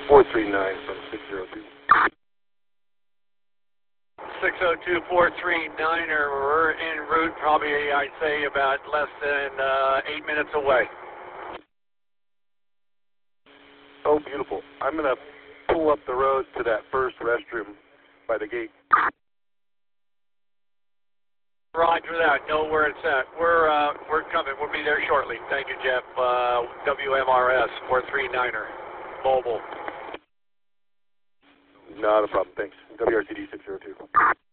439 from 602. 602 439er, we're en route, probably I'd say about less than 8 minutes away. Oh, beautiful. I'm going to pull up the road to that first restroom by the gate. Roger that. Know where it's at. We're coming. We'll be there shortly. Thank you, Jeff. WMRS 439er, mobile. Not a problem. Thanks. WRTD 602.